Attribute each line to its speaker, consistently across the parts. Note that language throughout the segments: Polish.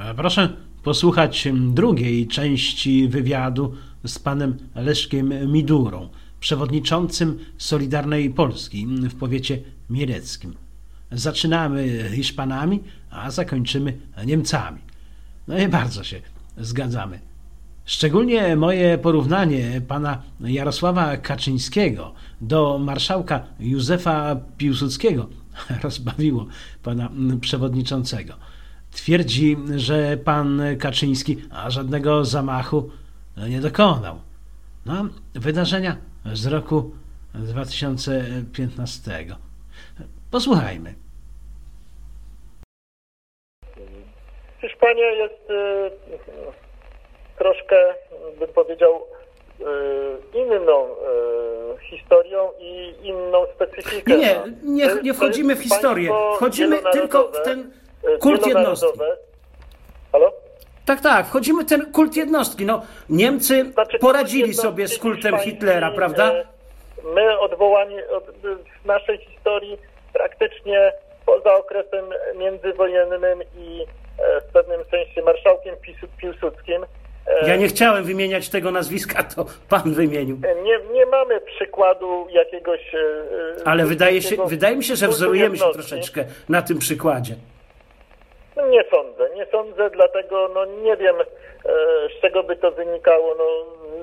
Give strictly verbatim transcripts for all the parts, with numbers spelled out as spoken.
Speaker 1: Proszę posłuchać drugiej części wywiadu z panem Leszkiem Midurą, przewodniczącym Solidarnej Polski w powiecie mieleckim. Zaczynamy Hiszpanami, a zakończymy Niemcami. No i bardzo się zgadzamy. Szczególnie moje porównanie pana Jarosława Kaczyńskiego do marszałka Józefa Piłsudskiego rozbawiło pana przewodniczącego. Twierdzi, że pan Kaczyński a żadnego zamachu nie dokonał. No, wydarzenia z roku dwa tysiące piętnastego. Posłuchajmy.
Speaker 2: Hiszpania jest y, troszkę, bym powiedział, y, inną y, historią i inną specyfiką.
Speaker 3: Nie, nie, nie, nie wchodzimy w historię. Wchodzimy tylko w ten kult jednostki.
Speaker 2: Halo?
Speaker 3: Tak, tak, wchodzimy w ten kult jednostki. No, Niemcy znaczy, poradzili sobie z kultem Hitlera, prawda?
Speaker 2: My odwołani od, w naszej historii praktycznie poza okresem międzywojennym i w pewnym sensie marszałkiem Piłsudskim.
Speaker 3: Ja nie chciałem wymieniać tego nazwiska, to pan wymienił.
Speaker 2: Nie, nie mamy przykładu jakiegoś...
Speaker 3: Ale wydaje, się, wydaje mi się, że wzorujemy się troszeczkę na tym przykładzie.
Speaker 2: No nie sądzę, nie sądzę, dlatego no nie wiem, z czego by to wynikało. No,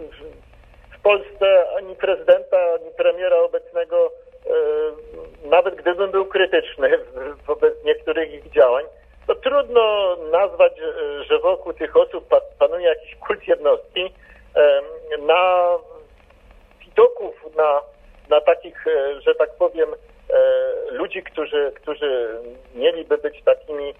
Speaker 2: w Polsce ani prezydenta, ani premiera obecnego, nawet gdybym był krytyczny wobec niektórych ich działań, to trudno nazwać, że wokół tych osób panuje jakiś kult jednostki. Na widoków, na, na takich, że tak powiem, ludzi, którzy, którzy mieliby być takimi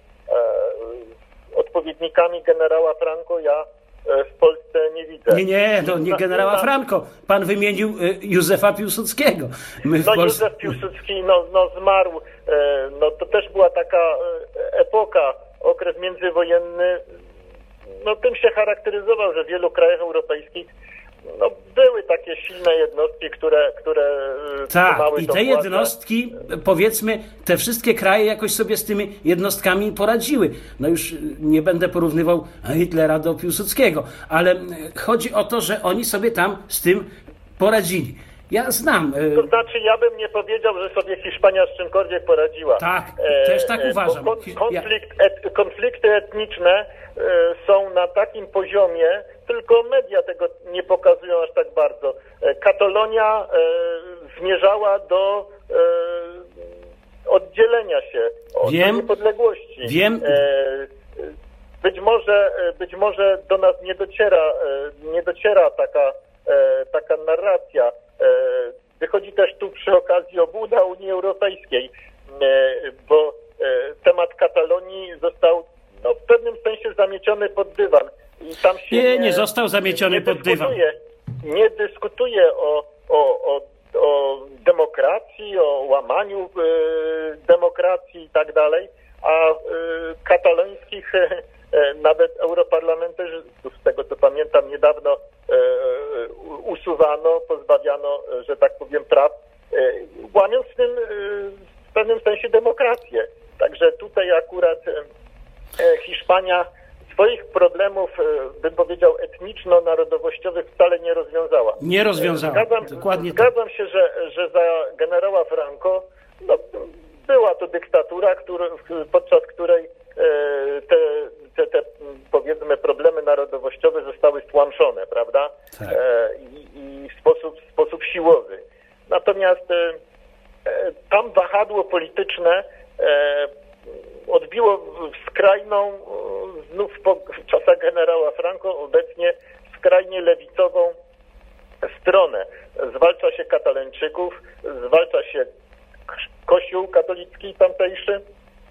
Speaker 2: odpowiednikami generała Franco, ja w Polsce nie widzę.
Speaker 3: Nie, nie, no nie generała Franco. Pan wymienił Józefa Piłsudskiego. My w
Speaker 2: no
Speaker 3: Polsce...
Speaker 2: Józef Piłsudski no, no, zmarł. No, to też była taka epoka, okres międzywojenny. No, tym się charakteryzował, że w wielu krajach europejskich no, były takie silne jednostki, które... które
Speaker 3: tak, i te jednostki, powiedzmy, te wszystkie kraje jakoś sobie z tymi jednostkami poradziły. No już nie będę porównywał Hitlera do Piłsudskiego, ale chodzi o to, że oni sobie tam z tym poradzili. Ja znam...
Speaker 2: To znaczy, ja bym nie powiedział, że sobie Hiszpania z czymkolwiek poradziła.
Speaker 3: Tak, też tak uważam.
Speaker 2: Konflikt, et, konflikty etniczne są na takim poziomie, tylko media tego nie pokazują aż tak bardzo. Katalonia zmierzała do oddzielenia się od
Speaker 3: wiem,
Speaker 2: niepodległości.
Speaker 3: Wiem.
Speaker 2: Być może, być może do nas nie dociera, nie dociera taka, taka narracja. Wychodzi też tu przy okazji obłuda Unii Europejskiej, bo temat Katalonii został no, w pewnym sensie zamieciony pod dywan. I tam się
Speaker 3: nie, nie, nie został zamieciony
Speaker 2: nie
Speaker 3: pod dywan.
Speaker 2: Nie dyskutuje o, o, o, o demokracji, o łamaniu y, demokracji i tak dalej, a y, katalońskich y, nawet europarlamentarzystów, z tego co pamiętam, niedawno y, usuwano, pozbawiano, że tak powiem, praw, y, łamiąc w tym y, w pewnym sensie demokrację. Także tutaj akurat y, Hiszpania swoich problemów, bym powiedział, etniczno-narodowościowych wcale nie rozwiązała.
Speaker 3: Nie rozwiązała,
Speaker 2: zgadzam,
Speaker 3: dokładnie
Speaker 2: Zgadzam
Speaker 3: tak.
Speaker 2: się, że, że za generała Franco no, była to dyktatura, który, podczas której te, te, te, powiedzmy, problemy narodowościowe zostały stłamszone, prawda?
Speaker 3: Tak.
Speaker 2: I, i w sposób, w sposób siłowy. Natomiast tam wahadło polityczne odbiło w skrajną, znów po czasach generała Franco, obecnie skrajnie lewicową stronę. Zwalcza się Katalończyków, zwalcza się Kościół katolicki tamtejszy.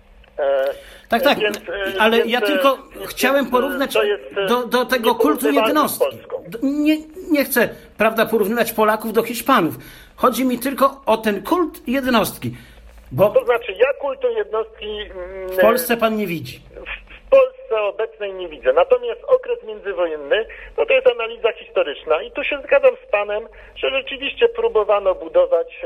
Speaker 3: Tak, tak,
Speaker 2: więc,
Speaker 3: ale
Speaker 2: więc,
Speaker 3: ja tylko
Speaker 2: więc,
Speaker 3: chciałem porównać do, do tego kultu jednostki. Nie, nie chcę, prawda, porównywać Polaków do Hiszpanów. Chodzi mi tylko o ten kult jednostki. Bo
Speaker 2: to znaczy, ja kultu jednostki
Speaker 3: w Polsce pan nie widzi.
Speaker 2: W Polsce obecnej nie widzę. Natomiast okres międzywojenny, no to jest analiza historyczna i tu się zgadzam z panem, że rzeczywiście próbowano budować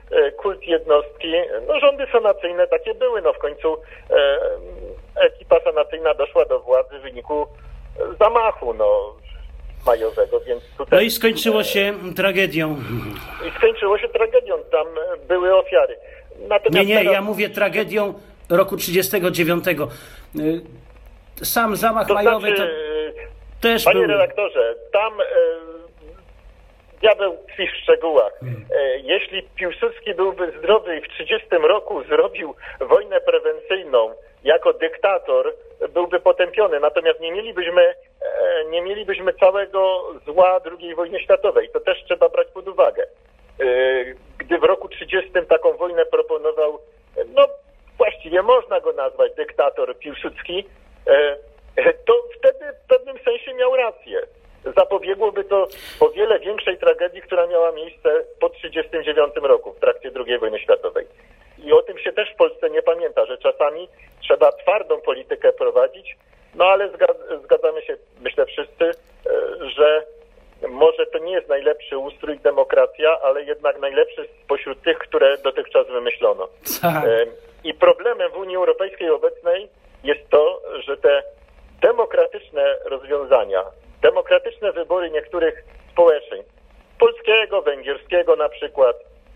Speaker 2: kult jednostki. No rządy sanacyjne takie były, no w końcu ekipa sanacyjna Nacyjna doszła do władzy w wyniku zamachu no, majowego, więc tutaj...
Speaker 3: No i skończyło się tragedią.
Speaker 2: I skończyło się tragedią, tam były ofiary. Natomiast
Speaker 3: nie, nie,
Speaker 2: teraz...
Speaker 3: ja mówię tragedią roku trzydziestego dziewiątego. Sam zamach
Speaker 2: to
Speaker 3: majowy
Speaker 2: znaczy,
Speaker 3: to też
Speaker 2: panie
Speaker 3: był...
Speaker 2: redaktorze, tam e, diabeł tkwi w szczegółach. E, jeśli Piłsudski byłby zdrowy i w trzydziestym roku zrobił wojnę prewencyjną jako dyktator, byłby potępiony. Natomiast nie mielibyśmy, e, nie mielibyśmy całego zła drugiej wojny światowej. To też trzeba brać pod uwagę. E, gdy w roku trzydziestym taką wojnę proponował, no właściwie można go nazwać dyktator Piłsudski, e, to wtedy w pewnym sensie miał rację. Zapobiegłoby to o wiele większej tragedii, która miała miejsce po trzydziestym dziewiątym roku w trakcie drugiej wojny światowej. I o tym się też w Polsce nie pamięta, że czasami trzeba twardą politykę prowadzić, no ale zgadzamy się, myślę wszyscy, że może to nie jest najlepszy ustrój demokracja, ale jednak najlepszy spośród tych, które dotychczas wymyślono.
Speaker 3: Tak.
Speaker 2: I problemem w Unii Europejskiej obecnej jest to, że te demokratyczne rozwiązania, demokratyczne wybory niektórych społeczeństw, polskiego, węgierskiego na przykład,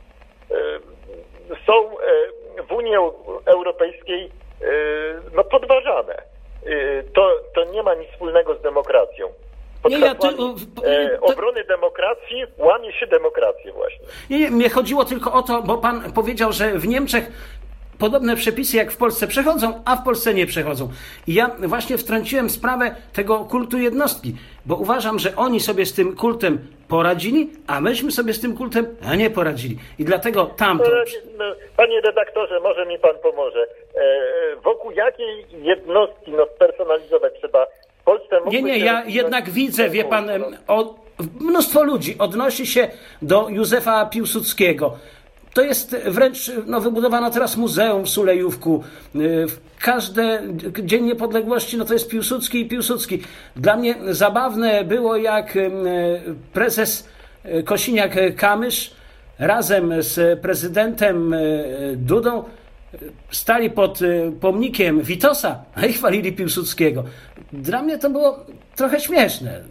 Speaker 2: są w Unii Europejskiej no, podważane. To, to nie ma nic wspólnego z demokracją. Pod
Speaker 3: Nie, ja to,
Speaker 2: e, obrony demokracji łamie się demokrację właśnie.
Speaker 3: Nie, nie, mnie chodziło tylko o to, bo pan powiedział, że w Niemczech podobne przepisy jak w Polsce przechodzą, a w Polsce nie przechodzą. I ja właśnie wtrąciłem sprawę tego kultu jednostki, bo uważam, że oni sobie z tym kultem poradzili, a myśmy sobie z tym kultem nie poradzili. I dlatego tamto...
Speaker 2: No, panie redaktorze, może mi pan pomoże. E, wokół jakiej jednostki no, spersonalizować trzeba w Polsce?
Speaker 3: Nie, nie, ja jednak widzę, wie pan, o, mnóstwo ludzi odnosi się do Józefa Piłsudskiego. To jest wręcz, no wybudowana teraz muzeum w Sulejówku. Każdy Dzień Niepodległości, no to jest Piłsudski i Piłsudski. Dla mnie zabawne było, jak prezes Kosiniak-Kamysz razem z prezydentem Dudą stali pod pomnikiem Witosa, a i chwalili Piłsudskiego. Dla mnie to było trochę śmieszne.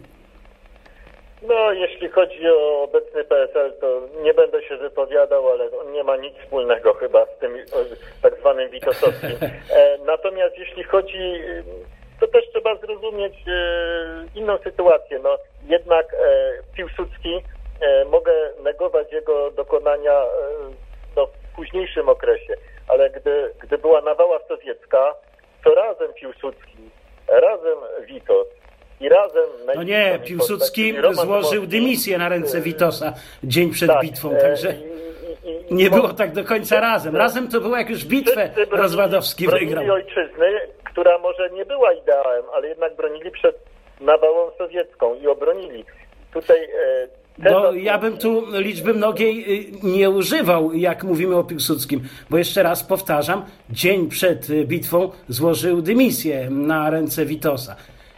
Speaker 2: No, jeśli chodzi o obecny P S L, to nie będę się wypowiadał, ale on nie ma nic wspólnego chyba z tym tak zwanym witosowskim. E, natomiast jeśli chodzi, to też trzeba zrozumieć e, inną sytuację. No, jednak e, Piłsudski, e, mogę negować jego dokonania e, no, w późniejszym okresie, ale gdy, gdy była nawała sowiecka, to razem Piłsudski, razem Witos, i razem...
Speaker 3: No nie, Piłsudski złożył dymisję na ręce Witosa dzień przed
Speaker 2: tak,
Speaker 3: bitwą, także
Speaker 2: i, i, i,
Speaker 3: nie było tak do końca razem. Razem to było jak już bitwę Rozwadowski wygrał.
Speaker 2: Bronili ojczyzny, która może nie była ideałem, ale jednak bronili przed nawałą sowiecką i obronili. Tutaj...
Speaker 3: No, ja bym tu liczby mnogiej nie używał, jak mówimy o Piłsudskim, bo jeszcze raz powtarzam, dzień przed bitwą złożył dymisję na ręce Witosa.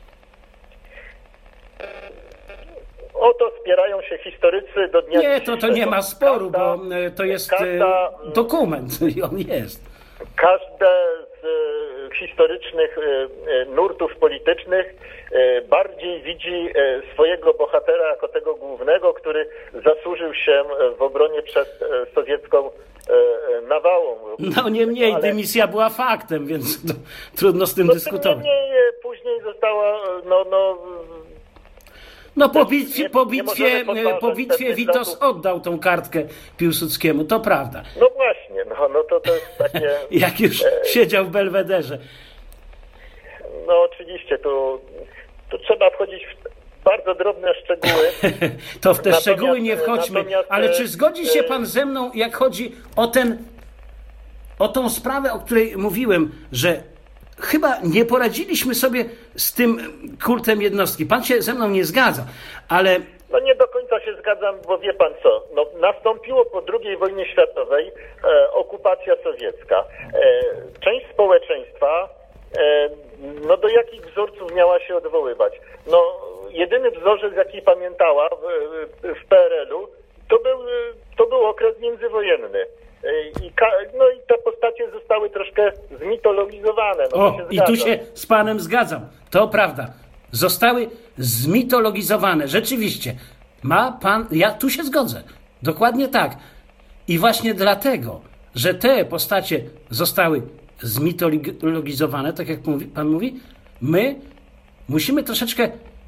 Speaker 2: O to spierają się historycy do dnia
Speaker 3: Nie, to, to nie ma sporu,
Speaker 2: każda,
Speaker 3: bo to jest
Speaker 2: każda,
Speaker 3: dokument i on jest.
Speaker 2: Każde z historycznych nurtów politycznych bardziej widzi swojego bohatera jako tego głównego, który zasłużył się w obronie przed sowiecką nawałą.
Speaker 3: No niemniej, ale... dymisja była faktem, więc to, trudno z tym
Speaker 2: no,
Speaker 3: dyskutować.
Speaker 2: Niemniej później została no, no,
Speaker 3: No po bitwie, po bitwie, po bitwie Witos oddał tą kartkę Piłsudskiemu, to prawda.
Speaker 2: No właśnie, no, no to, to jest takie...
Speaker 3: Jak już siedział w Belwederze.
Speaker 2: No oczywiście, tu, tu trzeba wchodzić w bardzo drobne szczegóły.
Speaker 3: To w te natomiast, szczegóły nie wchodźmy, ale czy zgodzi się pan ze mną, jak chodzi o ten, o tą sprawę, o której mówiłem, że chyba nie poradziliśmy sobie z tym kultem jednostki. Pan się ze mną nie zgadza, ale...
Speaker 2: No nie do końca się zgadzam, bo wie pan co, no, nastąpiło po drugiej wojnie światowej e, okupacja sowiecka. E, część społeczeństwa e, no do jakich wzorców miała się odwoływać? No jedyny wzorzec, jaki pamiętała w, w P R L u, to był, to był okres międzywojenny. I, no i te postacie zostały troszkę zmitologizowane. No
Speaker 3: o, i tu się z panem zgadzam. To prawda. Zostały zmitologizowane. Rzeczywiście. Ma pan... Ja tu się zgodzę. Dokładnie tak. I właśnie dlatego, że te postacie zostały zmitologizowane, tak jak pan mówi, my musimy troszeczkę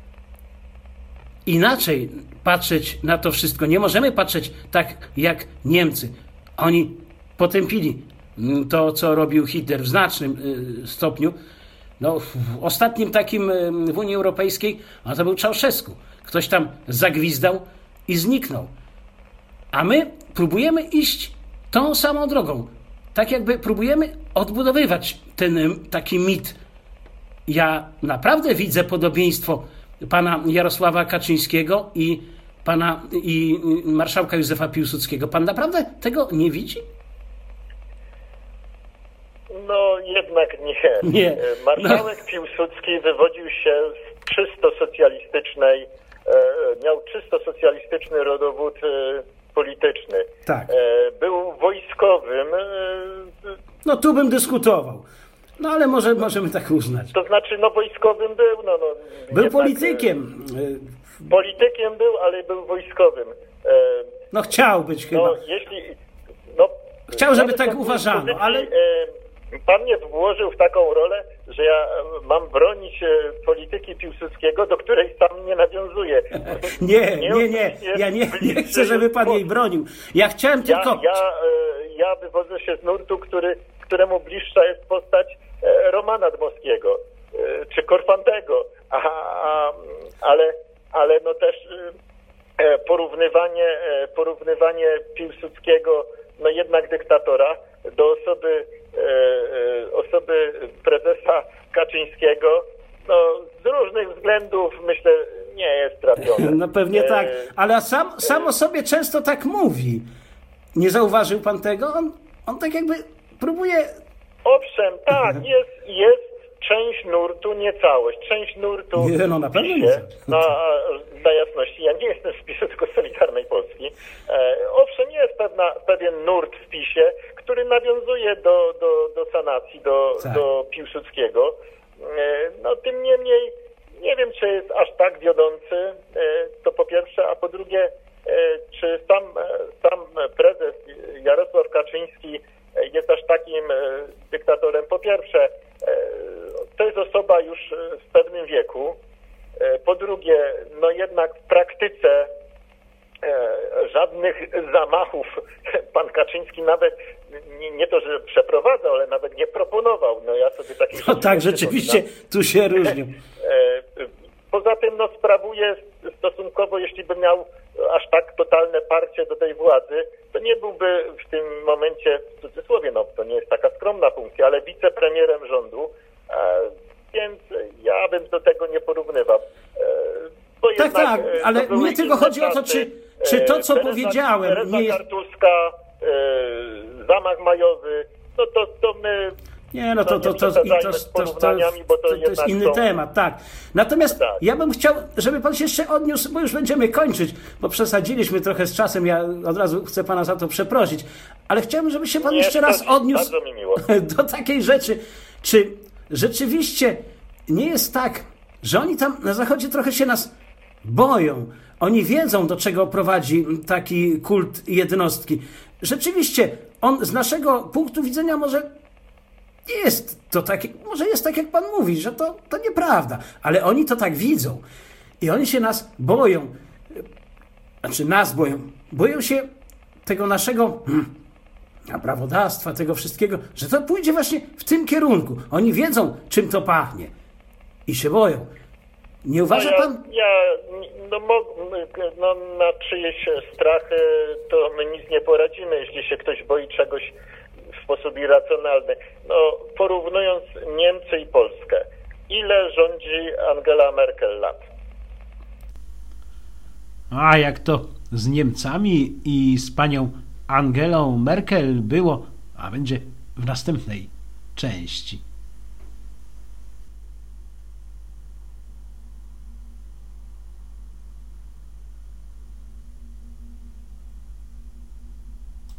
Speaker 3: inaczej patrzeć na to wszystko. Nie możemy patrzeć tak jak Niemcy. Oni potępili to, co robił Hitler w znacznym stopniu. No, w ostatnim takim w Unii Europejskiej, a to był Ceausescu. Ktoś tam zagwizdał i zniknął. A my próbujemy iść tą samą drogą. Tak jakby próbujemy odbudowywać ten taki mit. Ja naprawdę widzę podobieństwo pana Jarosława Kaczyńskiego i pana i marszałka Józefa Piłsudskiego. Pan naprawdę tego nie widzi?
Speaker 2: No jednak nie.
Speaker 3: nie.
Speaker 2: Marszałek no. Piłsudski wywodził się z czysto socjalistycznej, miał czysto socjalistyczny rodowód polityczny.
Speaker 3: Tak.
Speaker 2: Był wojskowym.
Speaker 3: No tu bym dyskutował. No ale może możemy tak uznać.
Speaker 2: To znaczy, no wojskowym był. No, no,
Speaker 3: był politykiem.
Speaker 2: Politykiem był, ale był wojskowym.
Speaker 3: No chciał być chyba.
Speaker 2: No, jeśli, no,
Speaker 3: chciał, żeby tak uważano, ale...
Speaker 2: Pan mnie włożył w taką rolę, że ja mam bronić polityki Piłsudskiego, do której sam nie nawiązuję.
Speaker 3: Nie, nie, nie. Ja nie, nie chcę, żeby pan jej bronił. Ja chciałem tylko...
Speaker 2: Ja, ja, ja wywodzę się z nurtu, który, któremu bliższa jest postać Romana Dmowskiego czy Korfantego. A, a, ale, ale no też porównywanie, porównywanie Piłsudskiego, no jednak dyktatora, do osoby osoby prezesa Kaczyńskiego, no z różnych względów myślę nie jest trafione.
Speaker 3: No pewnie tak, ale sam, sam o sobie często tak mówi. Nie zauważył pan tego? On, on tak jakby próbuje...
Speaker 2: Owszem, tak, jest, jest część nurtu, nie całość. Część nurtu...
Speaker 3: Nie, no na pewno nie.
Speaker 2: No, dla jasności, ja nie jestem z PiSu, tylko z Solidarnej Polski. E, owszem, jest pewna, pewien nurt w PiSie, który nawiązuje do, do, do sanacji, do,
Speaker 3: tak.
Speaker 2: do Piłsudskiego. E, no tym niemniej nie wiem, czy jest aż tak wiodący, e, to po pierwsze, a po drugie, e, czy sam, sam prezes Jarosław Kaczyński jest aż takim e, dyktatorem. Po pierwsze, e, to jest osoba już w pewnym wieku. E, po drugie, no jednak w praktyce e, żadnych zamachów pan Kaczyński nawet nie, nie to, że przeprowadzał, ale nawet nie proponował. No ja sobie takich
Speaker 3: No tak, rzeczywiście, tu się różnią.
Speaker 2: E, poza tym no sprawuje stosunkowo, jeśli by miał aż tak totalne parcie do tej władzy, to nie byłby w tym momencie, w cudzysłowie, no to nie jest taka skromna funkcja, ale wicepremierem rządu, e, więc ja bym do tego nie porównywał. E, bo
Speaker 3: tak, jednak, tak, ale mnie tylko chodzi o to, czy, czy to, co Teresa, powiedziałem...
Speaker 2: Teresa
Speaker 3: nie jest...
Speaker 2: Kartuska, e, zamach majowy, no to, to my...
Speaker 3: Nie, no to, to, to, to, to, to, to, to jest inny temat, tak. Natomiast tak. Ja bym chciał, żeby pan się jeszcze odniósł, bo już będziemy kończyć, bo przesadziliśmy trochę z czasem, ja od razu chcę pana za to przeprosić, ale chciałbym, żeby się pan
Speaker 2: Nie,
Speaker 3: jeszcze raz odniósł
Speaker 2: bardzo mi miło.
Speaker 3: do takiej rzeczy, czy rzeczywiście nie jest tak, że oni tam na Zachodzie trochę się nas boją. Oni wiedzą, do czego prowadzi taki kult jednostki. Rzeczywiście, on z naszego punktu widzenia może jest to tak, może jest tak, jak pan mówi, że to, to nieprawda, ale oni to tak widzą i oni się nas boją, znaczy nas boją, boją się tego naszego hmm, prawodawstwa, tego wszystkiego, że to pójdzie właśnie w tym kierunku. Oni wiedzą, czym to pachnie i się boją. Nie uważa
Speaker 2: no ja,
Speaker 3: pan?
Speaker 2: Ja, no, no, na czyjeś strachy to my nic nie poradzimy, jeśli się ktoś boi czegoś w sposób irracjonalny. No, porównując Niemcy i Polskę, ile rządzi Angela Merkel lat?
Speaker 1: A jak to z Niemcami i z panią Angelą Merkel było, a będzie w następnej części.